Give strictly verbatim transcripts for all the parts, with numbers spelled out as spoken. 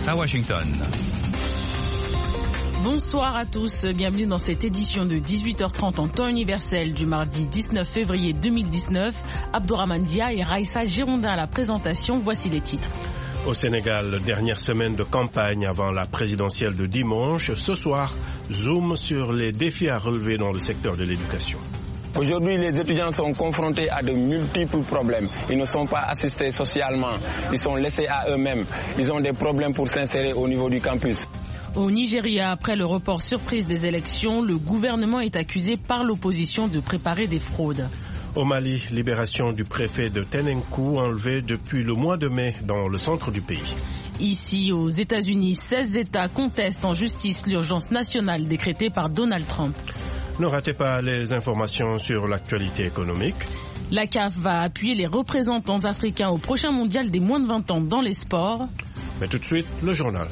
à Washington. Bonsoir à tous, bienvenue dans cette édition de dix-huit heures trente en temps universel du mardi dix-neuf février deux mille dix-neuf. Abdourahmane Dia et Raïssa Girondin à la présentation, voici les titres. Au Sénégal, dernière semaine de campagne avant la présidentielle de dimanche. Ce soir, zoom sur les défis à relever dans le secteur de l'éducation. Aujourd'hui, les étudiants sont confrontés à de multiples problèmes. Ils ne sont pas assistés socialement, ils sont laissés à eux-mêmes. Ils ont des problèmes pour s'insérer au niveau du campus. Au Nigeria, après le report surprise des élections, le gouvernement est accusé par l'opposition de préparer des fraudes. Au Mali, libération du préfet de Tenenkou enlevé depuis le mois de mai dans le centre du pays. Ici, aux États-Unis, seize États contestent en justice l'urgence nationale décrétée par Donald Trump. Ne ratez pas les informations sur l'actualité économique. La C A F va appuyer les représentants africains au prochain mondial des moins de vingt ans dans les sports. Mais tout de suite, le journal.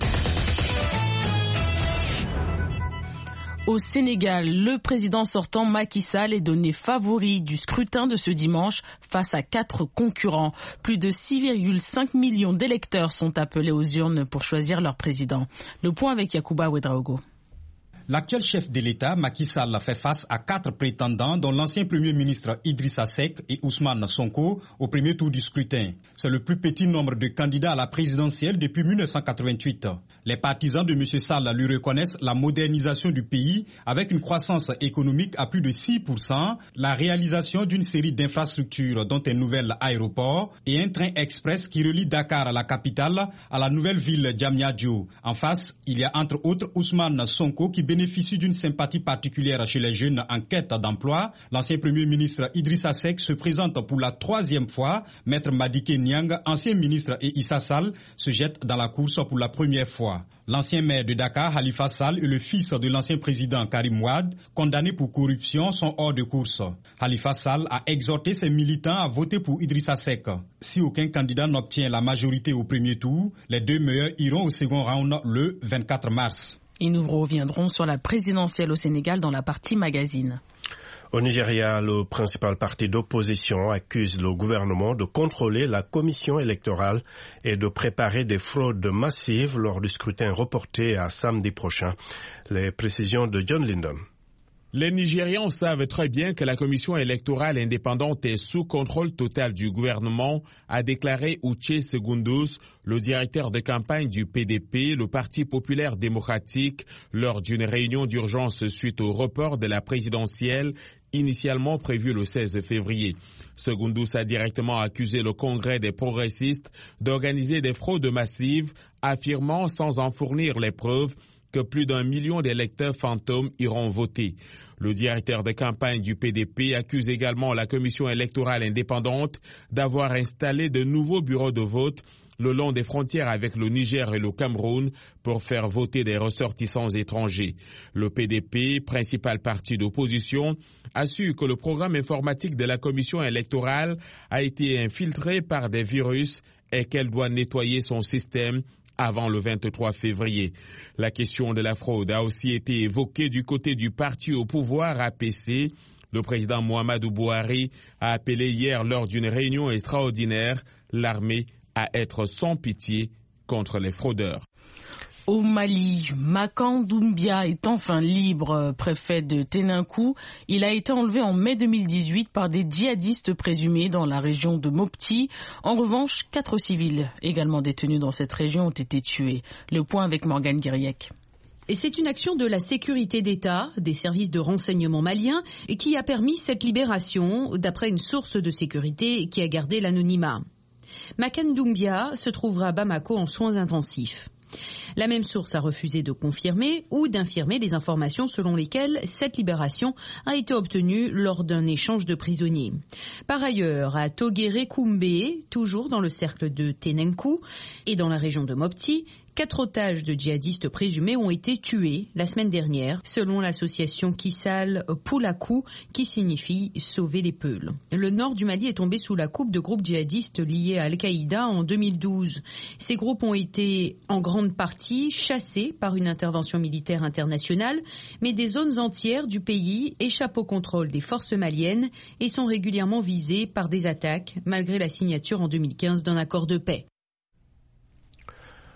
Au Sénégal, le président sortant Macky Sall est donné favori du scrutin de ce dimanche face à quatre concurrents. Plus de six virgule cinq millions d'électeurs sont appelés aux urnes pour choisir leur président. Le point avec Yacouba Ouedraogo. L'actuel chef de l'État, Macky Sall, fait face à quatre prétendants, dont l'ancien Premier ministre Idrissa Seck et Ousmane Sonko, au premier tour du scrutin. C'est le plus petit nombre de candidats à la présidentielle depuis mille neuf cent quatre-vingt-huit. Les partisans de M. Sall lui reconnaissent la modernisation du pays avec une croissance économique à plus de six pour cent, la réalisation d'une série d'infrastructures dont un nouvel aéroport et un train express qui relie Dakar à la capitale à la nouvelle ville Diamniadio. En face, il y a entre autres Ousmane Sonko qui bénéficie d'une sympathie particulière chez les jeunes en quête d'emploi. L'ancien Premier ministre Idrissa Seck se présente pour la troisième fois. Maître Madické Niang, ancien ministre, et Issa Sall se jettent dans la course pour la première fois. L'ancien maire de Dakar, Khalifa Sall, et le fils de l'ancien président Karim Wade, condamnés pour corruption, sont hors de course. Khalifa Sall a exhorté ses militants à voter pour Idrissa Seck. Si aucun candidat n'obtient la majorité au premier tour, les deux meilleurs iront au second round le vingt-quatre mars. Et nous reviendrons sur la présidentielle au Sénégal dans la partie magazine. Au Nigeria, le principal parti d'opposition accuse le gouvernement de contrôler la commission électorale et de préparer des fraudes massives lors du scrutin reporté à samedi prochain. Les précisions de John Lyndon. Les Nigérians savent très bien que la commission électorale indépendante est sous contrôle total du gouvernement, a déclaré Uche Secondus, le directeur de campagne du P D P, le Parti populaire démocratique, lors d'une réunion d'urgence suite au report de la présidentielle initialement prévu le seize février. Secondus a directement accusé le Congrès des progressistes d'organiser des fraudes massives, affirmant sans en fournir les preuves que plus d'un million d'électeurs fantômes iront voter. Le directeur de campagne du P D P accuse également la commission électorale indépendante d'avoir installé de nouveaux bureaux de vote le long des frontières avec le Niger et le Cameroun pour faire voter des ressortissants étrangers. Le P D P, principal parti d'opposition, assure que le programme informatique de la commission électorale a été infiltré par des virus et qu'elle doit nettoyer son système avant le vingt-trois février. La question de la fraude a aussi été évoquée du côté du parti au pouvoir A P C. Le président Muhammadu Buhari a appelé hier lors d'une réunion extraordinaire l'armée à être sans pitié contre les fraudeurs. Au Mali, Makan Doumbia est enfin libre, préfet de Tenenkou. Il a été enlevé en mai deux mille dix-huit par des djihadistes présumés dans la région de Mopti. En revanche, quatre civils également détenus dans cette région ont été tués. Le point avec Morgane Guiriec. Et c'est une action de la sécurité d'État, des services de renseignement maliens, et qui a permis cette libération, d'après une source de sécurité qui a gardé l'anonymat. Makan Doumbia se trouvera à Bamako en soins intensifs. La même source a refusé de confirmer ou d'infirmer les informations selon lesquelles cette libération a été obtenue lors d'un échange de prisonniers. Par ailleurs, à Togéré Koumbé, toujours dans le cercle de Tenenkou et dans la région de Mopti, quatre otages de djihadistes présumés ont été tués la semaine dernière, selon l'association Kissal Poulakou, qui signifie sauver les Peuls. Le nord du Mali est tombé sous la coupe de groupes djihadistes liés à Al-Qaïda en deux mille douze. Ces groupes ont été en grande partie chassés par une intervention militaire internationale, mais des zones entières du pays échappent au contrôle des forces maliennes et sont régulièrement visées par des attaques, malgré la signature en deux mille quinze d'un accord de paix.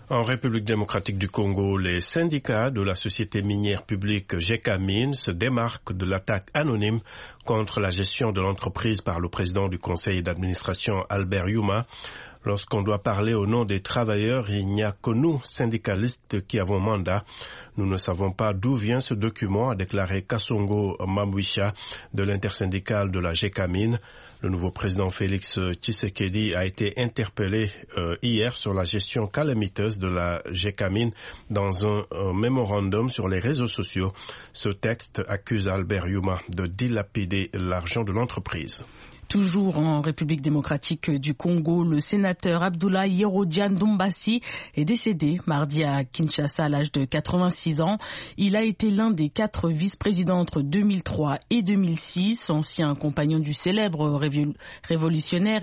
En République démocratique du Congo, les syndicats de la société minière publique Gécamine se démarquent de l'attaque anonyme contre la gestion de l'entreprise par le président du conseil d'administration Albert Yuma. Lorsqu'on doit parler au nom des travailleurs, il n'y a que nous, syndicalistes, qui avons mandat. Nous ne savons pas d'où vient ce document, a déclaré Kasongo Mambwisha de l'intersyndicale de la Gécamine. Le nouveau président Félix Tshisekedi a été interpellé euh, hier sur la gestion calamiteuse de la Gécamine dans un, un mémorandum sur les réseaux sociaux. Ce texte accuse Albert Yuma de dilapider l'argent de l'entreprise. Toujours en République démocratique du Congo, le sénateur Abdoulaye Yerodian Dombassi est décédé mardi à Kinshasa à l'âge de quatre-vingt-six ans. Il a été l'un des quatre vice-présidents entre deux mille trois et deux mille six, ancien compagnon du célèbre révolutionnaire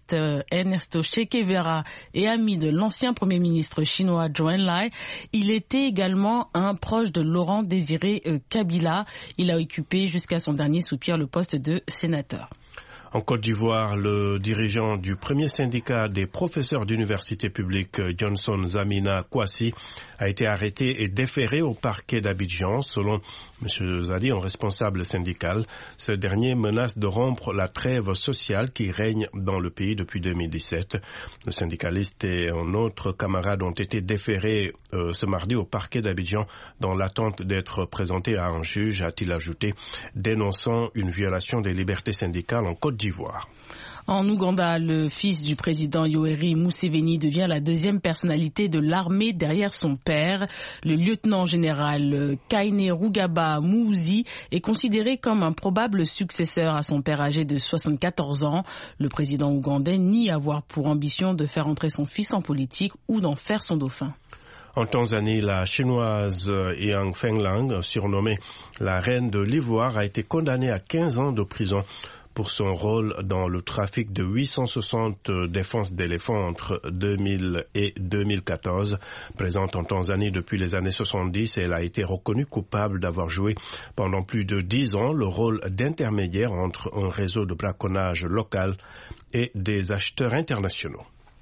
Ernesto Che Guevara et ami de l'ancien premier ministre chinois Zhou Enlai. Il était également un proche de Laurent Désiré Kabila. Il a occupé jusqu'à son dernier soupir le poste de sénateur. En Côte d'Ivoire, le dirigeant du premier syndicat des professeurs d'université publique, Johnson Zamina Kwasi, a été arrêté et déféré au parquet d'Abidjan, selon M. Zadi, un responsable syndical. Ce dernier menace de rompre la trêve sociale qui règne dans le pays depuis deux mille dix-sept. Le syndicaliste et un autre camarade ont été déférés euh, ce mardi au parquet d'Abidjan dans l'attente d'être présentés à un juge, a-t-il ajouté, dénonçant une violation des libertés syndicales en Côte d'Ivoire. En Ouganda, le fils du président Yoweri Museveni devient la deuxième personnalité de l'armée derrière son père. Le lieutenant-général Kainerugaba Muhoozi est considéré comme un probable successeur à son père âgé de soixante-quatorze ans. Le président ougandais nie avoir pour ambition de faire entrer son fils en politique ou d'en faire son dauphin. En Tanzanie, la chinoise Yang Fenglang, surnommée la reine de l'ivoire, a été condamnée à quinze ans de prison pour son rôle dans le trafic de huit cent soixante défenses d'éléphants entre deux mille et deux mille quatorze. Présente en Tanzanie depuis les années soixante-dix, elle a été reconnue coupable d'avoir joué pendant plus de dix ans le rôle d'intermédiaire entre un réseau de braconnage local et des acheteurs internationaux.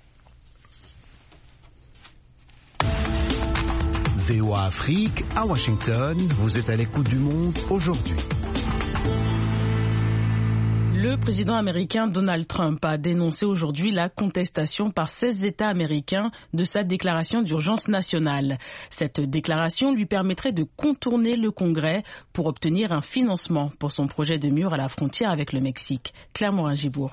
V O A Afrique, à Washington, vous êtes à l'écoute du monde aujourd'hui. Le président américain Donald Trump a dénoncé aujourd'hui la contestation par seize États américains de sa déclaration d'urgence nationale. Cette déclaration lui permettrait de contourner le Congrès pour obtenir un financement pour son projet de mur à la frontière avec le Mexique. Claire Morin-Gibourg.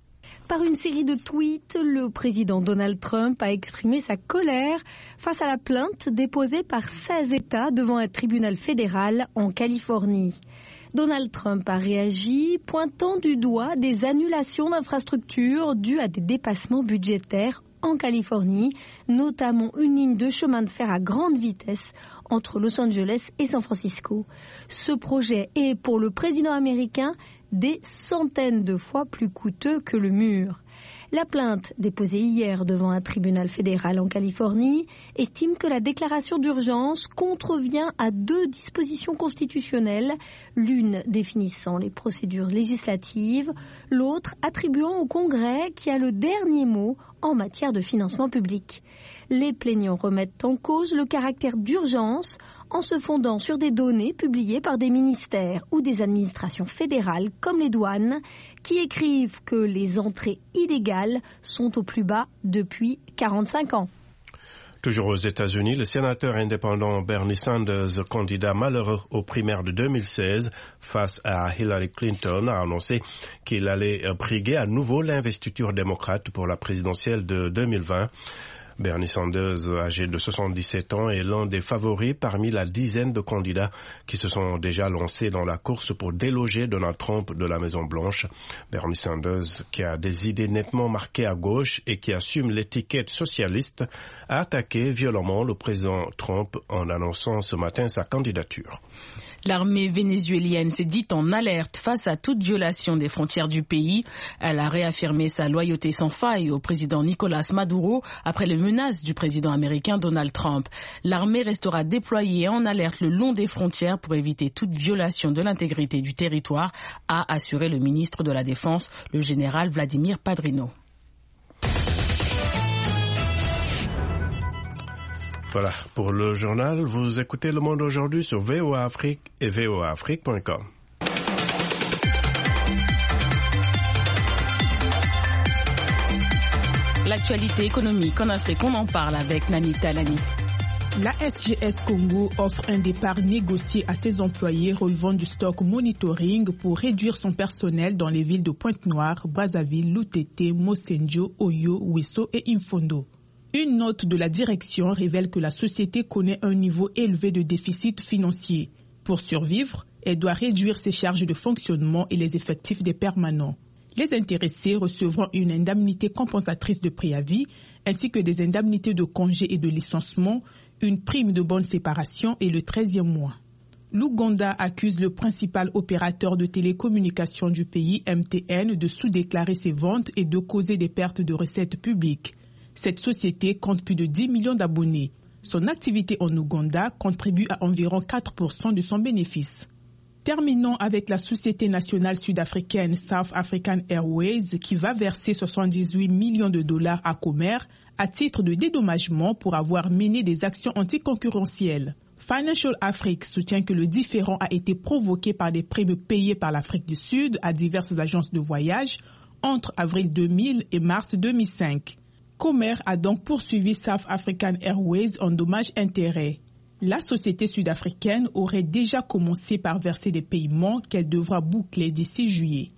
Par une série de tweets, le président Donald Trump a exprimé sa colère face à la plainte déposée par seize États devant un tribunal fédéral en Californie. Donald Trump a réagi, pointant du doigt des annulations d'infrastructures dues à des dépassements budgétaires en Californie, notamment une ligne de chemin de fer à grande vitesse entre Los Angeles et San Francisco. Ce projet est pour le président américain des centaines de fois plus coûteux que le mur. La plainte déposée hier devant un tribunal fédéral en Californie estime que la déclaration d'urgence contrevient à deux dispositions constitutionnelles, l'une définissant les procédures législatives, l'autre attribuant au Congrès qui a le dernier mot en matière de financement public. Les plaignants remettent en cause le caractère d'urgence en se fondant sur des données publiées par des ministères ou des administrations fédérales comme les douanes qui écrivent que les entrées illégales sont au plus bas depuis quarante-cinq ans. Toujours aux États-Unis, le sénateur indépendant Bernie Sanders, candidat malheureux aux primaires de deux mille seize face à Hillary Clinton, a annoncé qu'il allait briguer à nouveau l'investiture démocrate pour la présidentielle de deux mille vingt. Bernie Sanders, âgé de soixante-dix-sept ans, est l'un des favoris parmi la dizaine de candidats qui se sont déjà lancés dans la course pour déloger Donald Trump de la Maison-Blanche. Bernie Sanders, qui a des idées nettement marquées à gauche et qui assume l'étiquette socialiste, a attaqué violemment le président Trump en annonçant ce matin sa candidature. L'armée vénézuélienne s'est dite en alerte face à toute violation des frontières du pays. Elle a réaffirmé sa loyauté sans faille au président Nicolás Maduro après les menaces du président américain Donald Trump. L'armée restera déployée en alerte le long des frontières pour éviter toute violation de l'intégrité du territoire, a assuré le ministre de la Défense, le général Vladimir Padrino. Voilà, pour le journal, vous écoutez Le Monde aujourd'hui sur V O A Afrique et V O A Afrique point com. L'actualité économique en Afrique, on en parle avec Nani Talani. La S G S Congo offre un départ négocié à ses employés relevant du stock monitoring pour réduire son personnel dans les villes de Pointe-Noire, Brazzaville, Loutete, Mosenjo, Oyo, Wesso et Imfondo. Une note de la direction révèle que la société connaît un niveau élevé de déficit financier. Pour survivre, elle doit réduire ses charges de fonctionnement et les effectifs des permanents. Les intéressés recevront une indemnité compensatrice de préavis ainsi que des indemnités de congé et de licenciement, une prime de bonne séparation et le treizième mois. L'Ouganda accuse le principal opérateur de télécommunications du pays, M T N, de sous-déclarer ses ventes et de causer des pertes de recettes publiques. Cette société compte plus de dix millions d'abonnés. Son activité en Ouganda contribue à environ quatre pour cent de son bénéfice. Terminons avec la société nationale sud-africaine South African Airways qui va verser soixante-dix-huit millions de dollars à Comer à titre de dédommagement pour avoir mené des actions anticoncurrentielles. Financial Afrique soutient que le différend a été provoqué par des primes payées par l'Afrique du Sud à diverses agences de voyage entre avril deux mille et mars deux mille cinq. Comer a donc poursuivi South African Airways en dommages-intérêts. La société sud-africaine aurait déjà commencé par verser des paiements qu'elle devra boucler d'ici juillet.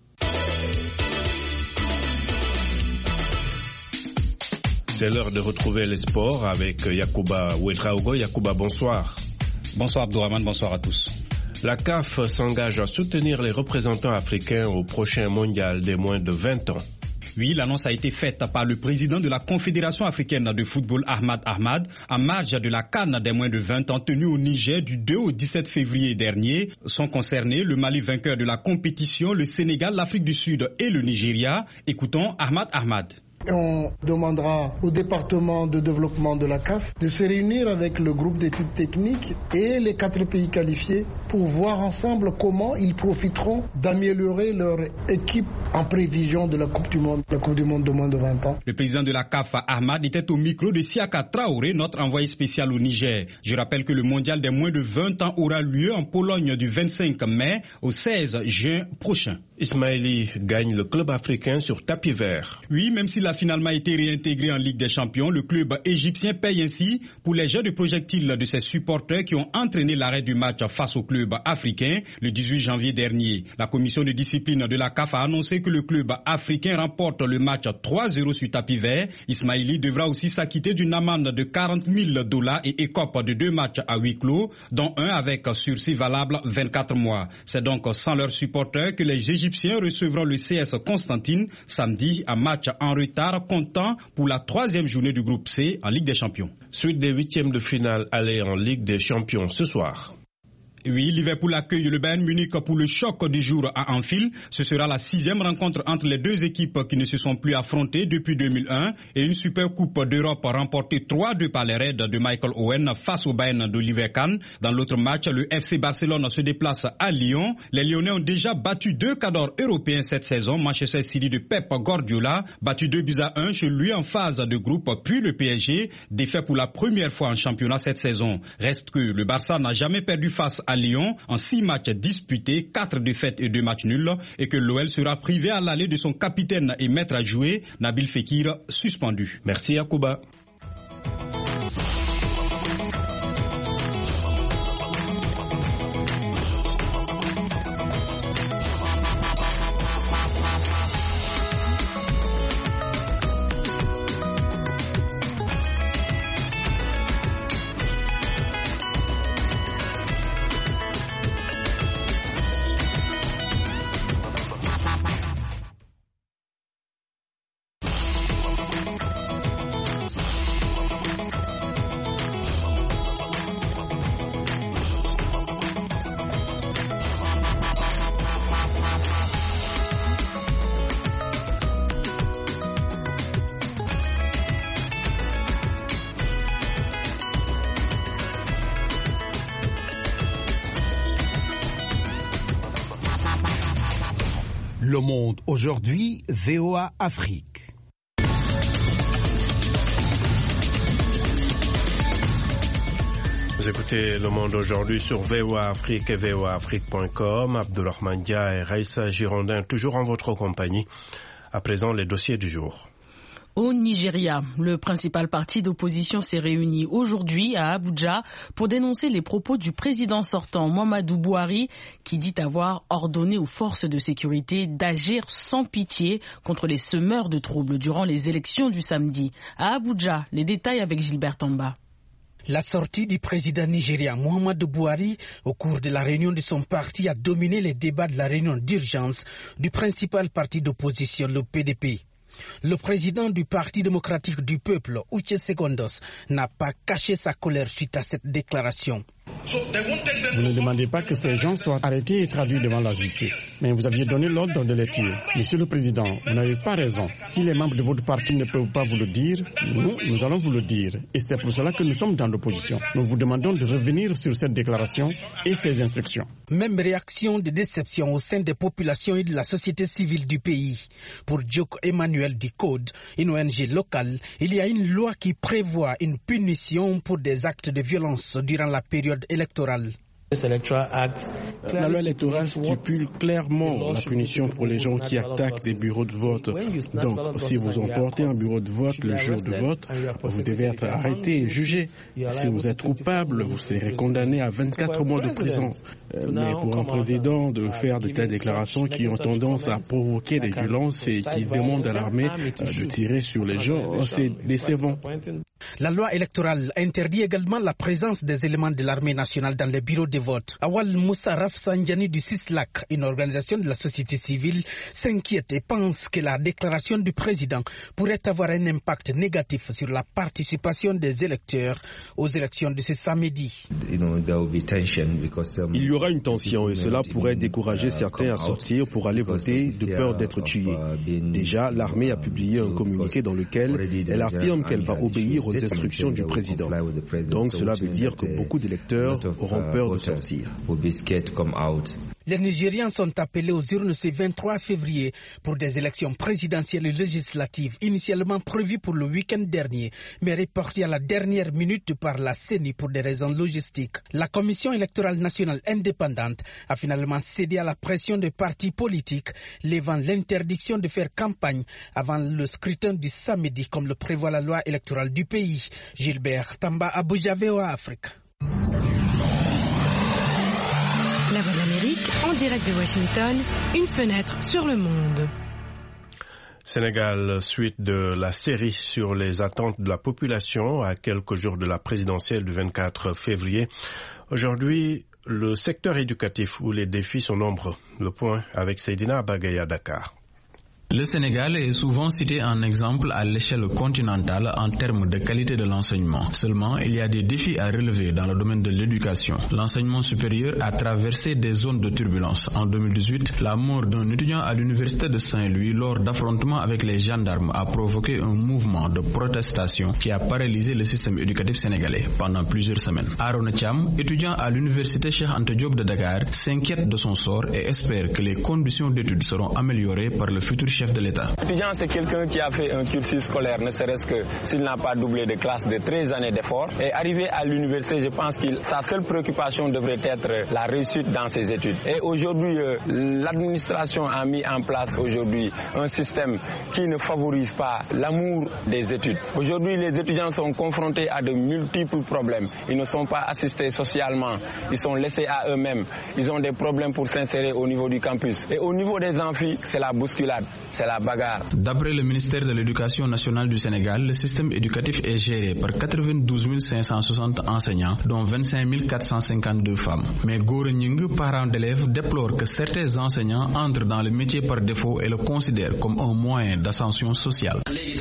C'est l'heure de retrouver les sports avec Yacouba Ouedraogo. Yacouba, bonsoir. Bonsoir Abdourahmane, bonsoir à tous. La C A F s'engage à soutenir les représentants africains au prochain mondial des moins de vingt ans. Oui, l'annonce a été faite par le président de la Confédération africaine de football, Ahmad Ahmad, en marge de la CAN des moins de vingt ans tenue au Niger du deux au dix-sept février dernier. Sont concernés le Mali vainqueur de la compétition, le Sénégal, l'Afrique du Sud et le Nigeria. Écoutons Ahmad Ahmad. On demandera au département de développement de la C A F de se réunir avec le groupe d'études techniques et les quatre pays qualifiés pour voir ensemble comment ils profiteront d'améliorer leur équipe en prévision de la Coupe du Monde, la Coupe du Monde de moins de vingt ans. Le président de la C A F, Ahmad, était au micro de Siaka Traoré, notre envoyé spécial au Niger. Je rappelle que le mondial des moins de vingt ans aura lieu en Pologne du vingt-cinq mai au seize juin prochain. Ismaili gagne le club africain sur tapis vert. Oui, même s'il a finalement été réintégré en Ligue des Champions, le club égyptien paye ainsi pour les jets de projectiles de ses supporters qui ont entraîné l'arrêt du match face au club africain le dix-huit janvier dernier. La commission de discipline de la C A F a annoncé que le club africain remporte le match trois zéro sur tapis vert. Ismaili devra aussi s'acquitter d'une amende de quarante mille dollars et écope de deux matchs à huis clos, dont un avec sursis valable vingt-quatre mois. C'est donc sans leurs supporters que les Égyptiens recevront le C S Constantine samedi, un match en retard comptant pour la troisième journée du groupe C en Ligue des Champions. Suite des huitièmes de finale aller en Ligue des Champions ce soir. Oui, Liverpool accueille le Bayern Munich pour le choc du jour à Anfield. Ce sera la sixième rencontre entre les deux équipes qui ne se sont plus affrontées depuis deux mille un et une super coupe d'Europe remportée trois deux par les Reds de Michael Owen face au Bayern d'Oliver Kahn. Dans l'autre match, le F C Barcelone se déplace à Lyon. Les Lyonnais ont déjà battu deux cadors européens cette saison. Manchester City de Pep Guardiola, battu deux buts à un chez lui en phase de groupe, puis le P S G, défait pour la première fois en championnat cette saison. Reste que le Barça n'a jamais perdu face à à Lyon en six matchs disputés, quatre défaites et deux matchs nuls, et que l'O L sera privé à l'aller de son capitaine et maître à jouer, Nabil Fekir, suspendu. Merci Yacouba. Le Monde aujourd'hui, V O A Afrique. Vous écoutez Le Monde aujourd'hui sur V O A Afrique et V O A Afrique point com. Abdourahmane Dia et Raïssa Girondin toujours en votre compagnie. À présent, les dossiers du jour. Au Nigeria, le principal parti d'opposition s'est réuni aujourd'hui à Abuja pour dénoncer les propos du président sortant Muhammadu Buhari qui dit avoir ordonné aux forces de sécurité d'agir sans pitié contre les semeurs de troubles durant les élections du samedi. À Abuja, les détails avec Gilbert Tamba. La sortie du président nigérien Muhammadu Buhari au cours de la réunion de son parti a dominé les débats de la réunion d'urgence du principal parti d'opposition, le P D P. Le président du Parti démocratique du peuple, Uche Secondos, n'a pas caché sa colère suite à cette déclaration. Vous ne demandez pas que ces gens soient arrêtés et traduits devant la justice, mais vous aviez donné l'ordre de les tuer. Monsieur le Président, vous n'avez pas raison. Si les membres de votre parti ne peuvent pas vous le dire, nous, nous allons vous le dire. Et c'est pour cela que nous sommes dans l'opposition. Nous vous demandons de revenir sur cette déclaration et ses instructions. Même réaction de déception au sein des populations et de la société civile du pays. Pour Djoko Emmanuel du Code, une O N G locale, il y a une loi qui prévoit une punition pour des actes de violence durant la période électorale. La loi électorale stipule clairement la punition pour les gens qui attaquent des bureaux de vote. Donc, si vous emportez un bureau de vote le jour de vote, vous devez être arrêté et jugé. Si vous êtes coupable, vous serez condamné à vingt-quatre mois de prison. Mais pour un président de faire de telles déclarations qui ont tendance à provoquer des violences et qui demandent à l'armée de tirer sur les gens, c'est décevant. La loi électorale interdit également la présence des éléments de l'armée nationale dans les bureaux de vote. Awal Moussa Rafsanjani du CISLAC, une organisation de la société civile, s'inquiète et pense que la déclaration du président pourrait avoir un impact négatif sur la participation des électeurs aux élections de ce samedi. Il y aura une tension et cela pourrait décourager certains à sortir pour aller voter de peur d'être tués. Déjà, l'armée a publié un communiqué dans lequel elle affirme qu'elle va obéir aux instructions du président. Donc cela veut dire que beaucoup d'électeurs auront peur de sortir. Les Nigériens sont appelés aux urnes ce vingt-trois février pour des élections présidentielles et législatives initialement prévues pour le week-end dernier, mais reportées à la dernière minute par la C E N I pour des raisons logistiques. La Commission électorale nationale indépendante a finalement cédé à la pression des partis politiques, levant l'interdiction de faire campagne avant le scrutin du samedi, comme le prévoit la loi électorale du pays. Gilbert Tamba, Abuja, V O A Afrique. La Voix de l'Amérique, en direct de Washington, une fenêtre sur le monde. Sénégal, suite de la série sur les attentes de la population à quelques jours de la présidentielle du vingt-quatre février. Aujourd'hui, le secteur éducatif où les défis sont nombreux. Le point avec Seydina Abagaya, Dakar. Le Sénégal est souvent cité en exemple à l'échelle continentale en termes de qualité de l'enseignement. Seulement, il y a des défis à relever dans le domaine de l'éducation. L'enseignement supérieur a traversé des zones de turbulence. En deux mille dix-huit, la mort d'un étudiant à l'université de Saint-Louis lors d'affrontements avec les gendarmes a provoqué un mouvement de protestation qui a paralysé le système éducatif sénégalais pendant plusieurs semaines. Arona Thiam, étudiant à l'université Cheikh Anta Diop de Dakar, s'inquiète de son sort et espère que les conditions d'études seront améliorées par le futur chef de l'État. L'étudiant, c'est quelqu'un qui a fait un cursus scolaire, ne serait-ce que s'il n'a pas doublé de classe de treize années d'efforts. Et arrivé à l'université, je pense que sa seule préoccupation devrait être la réussite dans ses études. Et aujourd'hui, euh, l'administration a mis en place aujourd'hui un système qui ne favorise pas l'amour des études. Aujourd'hui, les étudiants sont confrontés à de multiples problèmes. Ils ne sont pas assistés socialement, ils sont laissés à eux-mêmes. Ils ont des problèmes pour s'insérer au niveau du campus. Et au niveau des amphis, c'est la bousculade. C'est la bagarre. D'après le ministère de l'Éducation nationale du Sénégal, le système éducatif est géré par quatre-vingt-douze mille cinq cent soixante enseignants, dont vingt-cinq mille quatre cent cinquante-deux femmes. Mais Gora Nying, parent d'élèves, déplore que certains enseignants entrent dans le métier par défaut et le considèrent comme un moyen d'ascension sociale.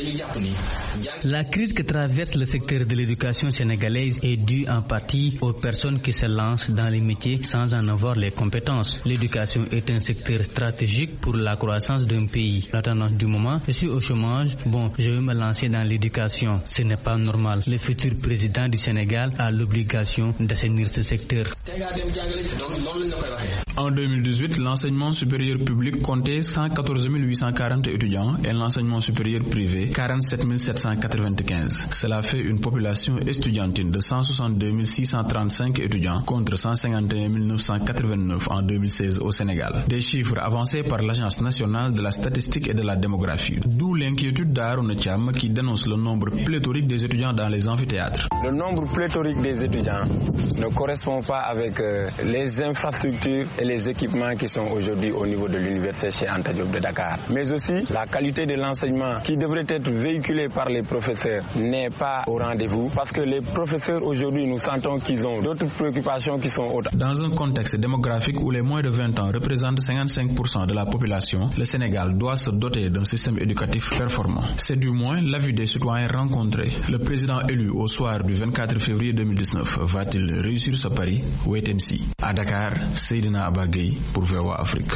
La crise que traverse le secteur de l'éducation sénégalaise est due en partie aux personnes qui se lancent dans les métiers sans en avoir les compétences. L'éducation est un secteur stratégique pour la croissance d'un pays. La tendance du moment, je suis au chômage, bon, je vais me lancer dans l'éducation. Ce n'est pas normal. Le futur président du Sénégal a l'obligation d'assainir ce secteur. En deux mille dix-huit, l'enseignement supérieur public comptait cent quatorze mille huit cent quarante étudiants et l'enseignement supérieur privé quarante-sept mille sept cent quatre-vingt-quinze. Cela fait une population estudiantine de cent soixante-deux mille six cent trente-cinq étudiants contre cent cinquante et un mille neuf cent quatre-vingt-neuf en deux mille seize au Sénégal. Des chiffres avancés par l'Agence nationale de la statistique et de la démographie. D'où l'inquiétude d'Aaron Thiam qui dénonce le nombre pléthorique des étudiants dans les amphithéâtres. Le nombre pléthorique des étudiants ne correspond pas avec euh, les infrastructures et les équipements qui sont aujourd'hui au niveau de l'université Cheikh Anta Diop de Dakar. Mais aussi, la qualité de l'enseignement qui devrait être véhiculé par les professeurs n'est pas au rendez-vous parce que les professeurs aujourd'hui, nous sentons qu'ils ont d'autres préoccupations qui sont autres. Dans un contexte démographique où les moins de vingt ans représentent cinquante-cinq pour cent de la population, le Sénégal doit se doter d'un système éducatif performant. C'est du moins l'avis des citoyens rencontrés. Le président élu au soir du vingt-quatre février deux mille dix-neuf va-t-il réussir ce pari? Wait and see. À Dakar, Seydina Abagay pour V O A Afrique.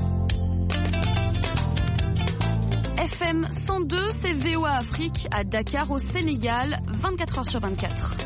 F M cent deux, c'est V O A Afrique à Dakar au Sénégal, vingt-quatre heures sur vingt-quatre.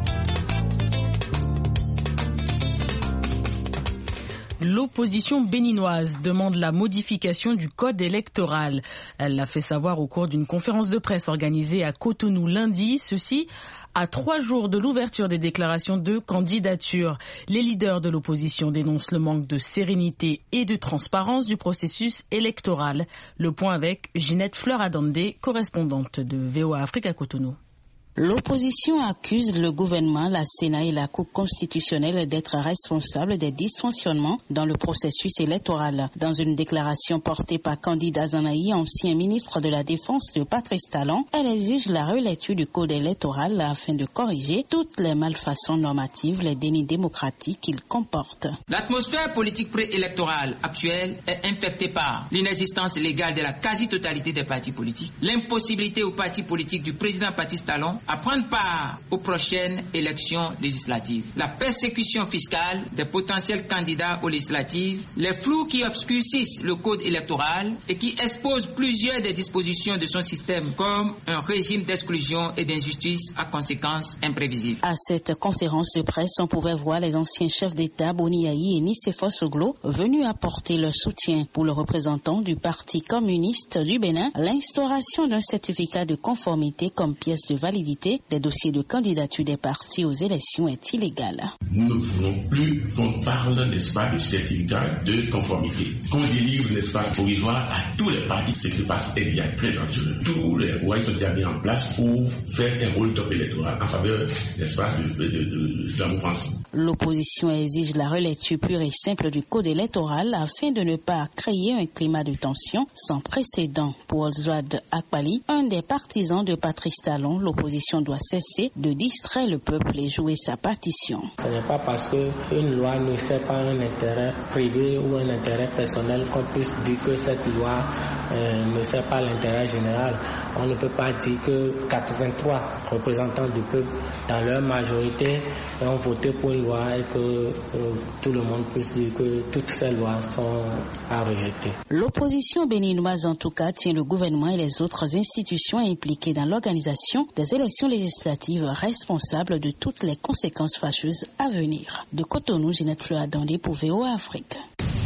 L'opposition béninoise demande la modification du code électoral. Elle l'a fait savoir au cours d'une conférence de presse organisée à Cotonou lundi, ceci à trois jours de l'ouverture des déclarations de candidature. Les leaders de l'opposition dénoncent le manque de sérénité et de transparence du processus électoral. Le point avec Ginette Fleur-Adandé, correspondante de V O A Afrique à Cotonou. L'opposition accuse le gouvernement, la Sénat et la Cour constitutionnelle d'être responsables des dysfonctionnements dans le processus électoral. Dans une déclaration portée par Candidat Zanaï, ancien ministre de la Défense de Patrice Talon, elle exige la relecture du code électoral afin de corriger toutes les malfaçons normatives, les dénis démocratiques qu'il comporte. L'atmosphère politique préélectorale actuelle est infectée par l'inexistence légale de la quasi-totalité des partis politiques, l'impossibilité aux partis politiques du président Patrice Talon à prendre part aux prochaines élections législatives, la persécution fiscale des potentiels candidats aux législatives, les flous qui obscurcissent le code électoral et qui exposent plusieurs des dispositions de son système comme un régime d'exclusion et d'injustice à conséquences imprévisibles. À cette conférence de presse, on pouvait voir les anciens chefs d'État Boni Yayi et Nicéphore Soglo venus apporter leur soutien. Pour le représentant du Parti communiste du Bénin, l'instauration d'un certificat de conformité comme pièce de validité des dossiers de candidature des partis aux élections est illégale. Nous ne voulons plus qu'on parle, n'est-ce pas, de certificat de conformité. Qu'on délivre, n'est-ce pas, provisoire à tous les partis. Ce qui se passe est bien très dangereux. Tous les lois sont déjà mis en place pour faire un rôle top électoral en faveur, n'est-ce pas, de, de, de, de la mouvance. L'opposition exige la relecture pure et simple du code électoral afin de ne pas créer un climat de tension sans précédent. Pour Oswald Akpali, un des partisans de Patrice Talon, l'opposition doit cesser de distraire le peuple et jouer sa partition. Ce n'est pas parce qu'une loi ne sert pas un intérêt privé ou un intérêt personnel qu'on puisse dire que cette loi euh, ne sert pas l'intérêt général. On ne peut pas dire que quatre-vingt-trois représentants du peuple, dans leur majorité, ont voté pour une loi et que euh, tout le monde puisse dire que toutes ces lois sont à rejeter. L'opposition béninoise, en tout cas, tient le gouvernement et les autres institutions impliquées dans l'organisation des élections législatives responsables de toutes les conséquences fâcheuses à venir. De Cotonou, Ginette Fleur-Adandé pour V O A Afrique.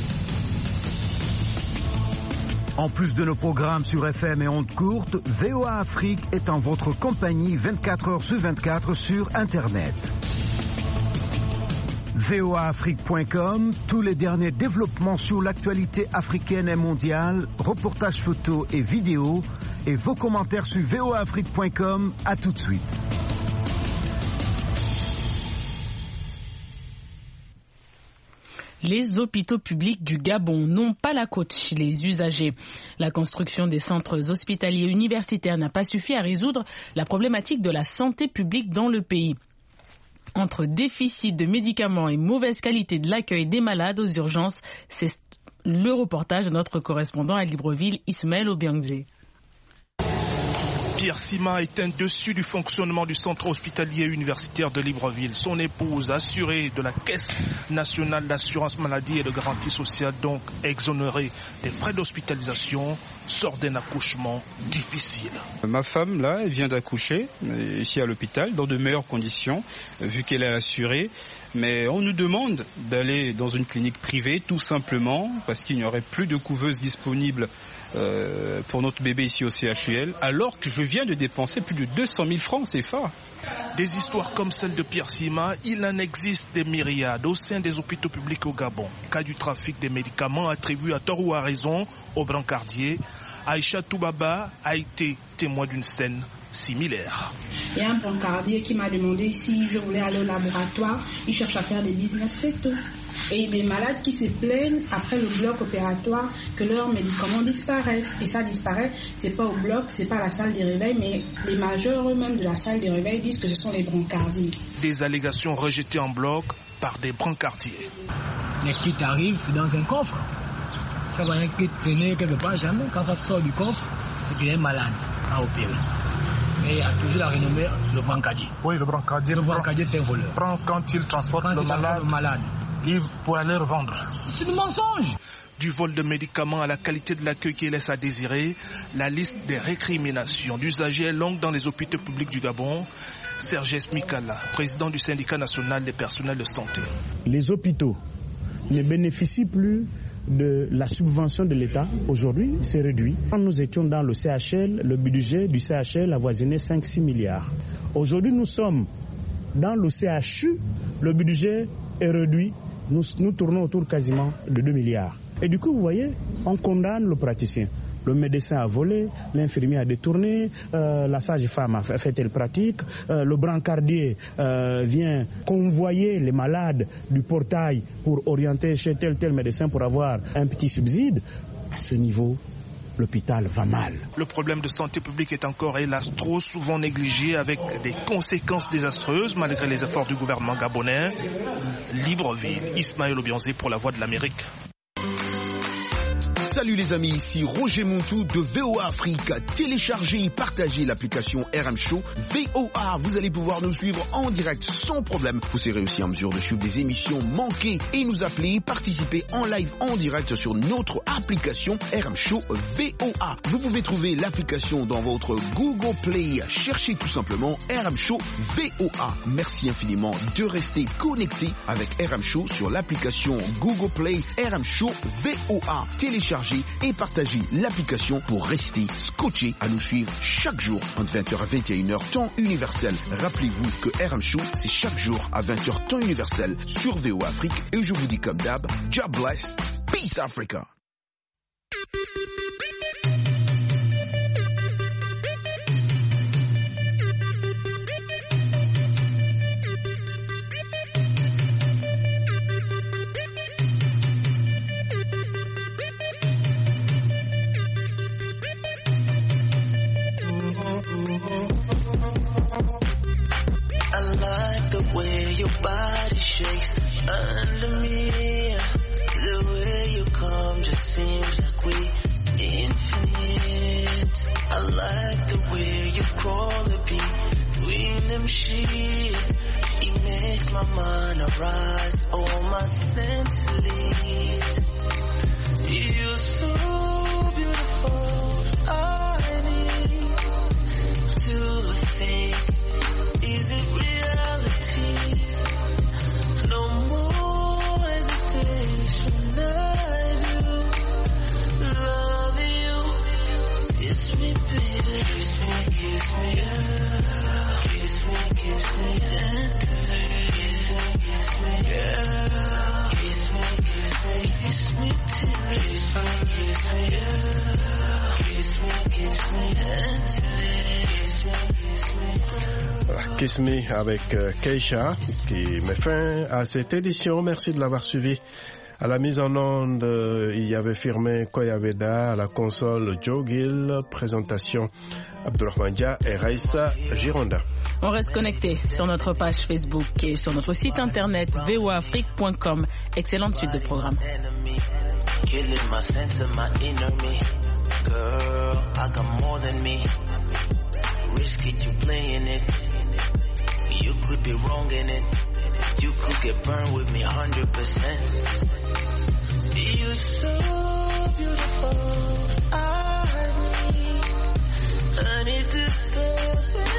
En plus de nos programmes sur F M et ondes courtes, V O A Afrique est en votre compagnie vingt-quatre heures sur vingt-quatre sur Internet. V O A Afrique point com, tous les derniers développements sur l'actualité africaine et mondiale, reportages photos et vidéos, et vos commentaires sur V O A Afrique point com. À tout de suite. Les hôpitaux publics du Gabon n'ont pas la cote chez les usagers. La construction des centres hospitaliers universitaires n'a pas suffi à résoudre la problématique de la santé publique dans le pays. Entre déficit de médicaments et mauvaise qualité de l'accueil des malades aux urgences, c'est le reportage de notre correspondant à Libreville, Ismaël Obiangze. Pierre Sima est un dessus du fonctionnement du centre hospitalier universitaire de Libreville. Son épouse, assurée de la Caisse nationale d'assurance maladie et de garantie sociale, donc exonérée des frais d'hospitalisation, sort d'un accouchement difficile. Ma femme, là, elle vient d'accoucher ici à l'hôpital dans de meilleures conditions, vu qu'elle est assurée. Mais on nous demande d'aller dans une clinique privée, tout simplement, parce qu'il n'y aurait plus de couveuse disponible euh, pour notre bébé ici au C H U L, alors que je viens de dépenser plus de deux cent mille francs C F A. Des histoires comme celle de Pierre Sima, il en existe des myriades au sein des hôpitaux publics au Gabon. Cas du trafic des médicaments attribué à tort ou à raison aux brancardiers, Aïcha Toubaba a été témoin d'une scène similaire. Il y a un brancardier qui m'a demandé si je voulais aller au laboratoire. Il cherche à faire des business, c'est tout. Et il y a des malades qui se plaignent après le bloc opératoire que leurs médicaments disparaissent. Et ça disparaît, c'est pas au bloc, c'est pas à la salle des réveils, mais les majeurs eux-mêmes de la salle des réveils disent que ce sont les brancardiers. Des allégations rejetées en bloc par des brancardiers. Les kits arrivent dans un coffre. Ça va un kit traîner quelque part, jamais. Quand ça sort du coffre, c'est qu'il y a un malade à opérer. Mais il y a toujours la renommée, le brancardier. Oui, le brancardier. Le brancardier, c'est un voleur. Prend quand il transporte quand le, il malade, le malade, il pour aller revendre. C'est du mensonge. Du vol de médicaments à la qualité de l'accueil qui laisse à désirer, la liste des récriminations d'usagers est longue dans les hôpitaux publics du Gabon. Serge Mikala, président du syndicat national des personnels de santé. Les hôpitaux ne bénéficient plus de la subvention de l'État. Aujourd'hui, c'est réduit. Quand nous étions dans le C H L, le budget du C H L avoisinait cinq à six milliards. Aujourd'hui, nous sommes dans le C H U, le budget est réduit. Nous, nous tournons autour quasiment de deux milliards. Et du coup, vous voyez, on condamne le praticien. Le médecin a volé, l'infirmier a détourné, euh, la sage-femme a fait telle pratique, euh, le brancardier euh, vient convoyer les malades du portail pour orienter chez tel tel médecin pour avoir un petit subside. À ce niveau, l'hôpital va mal. Le problème de santé publique est encore, hélas, trop souvent négligé avec des conséquences désastreuses malgré les efforts du gouvernement gabonais. Libreville, Ismaël Obianzé pour la Voix de l'Amérique. Salut les amis, ici Roger Montou de V O A Afrique. Téléchargez et partagez l'application R M Show V O A. Vous allez pouvoir nous suivre en direct sans problème. Vous serez aussi en mesure de suivre des émissions manquées et nous appeler, participer en live en direct sur notre application R M Show V O A. Vous pouvez trouver l'application dans votre Google Play. Cherchez tout simplement R M Show V O A. Merci infiniment de rester connecté avec R M Show sur l'application Google Play R M Show V O A. Téléchargez et partagez l'application pour rester scotché à nous suivre chaque jour entre vingt heures à vingt et une heures temps universel. Rappelez-vous que R M Show c'est chaque jour à vingt heures temps universel sur V O A Afrique et je vous dis comme d'hab, God bless, peace Africa. I like the way your body shakes under me. The way you come just seems like we infinite. I like the way you crawl a beat between them sheets. It makes my mind arise, all my senses lead. You're so beautiful, I need to think. Is it reality? No more hesitation. I do love you. Kiss me, baby. Kiss me, kiss me, yeah. Kiss me, kiss me, yeah. Kiss me, kiss me, yeah. Kiss me, kiss me, kiss me, kiss me, kiss me, yeah. Kiss me, kiss me, yeah. Kiss me, kiss me. Kiss Me avec euh, Keisha qui met fin à cette édition. Merci de l'avoir suivi. À la mise en onde, euh, il y avait Firmin Koyaveda, à la console Joe Gill, présentation Abdulrahman Dia et Raissa Gironda. On reste connecté sur notre page Facebook et sur notre site internet v o a afrique point com. Excellente suite de programme. Killing my sense of my inner me. Girl, I got more than me. risk it, you playing it. You could be wrong in it. You could get burned with me one hundred percent. You're so beautiful. I need, I need to stay.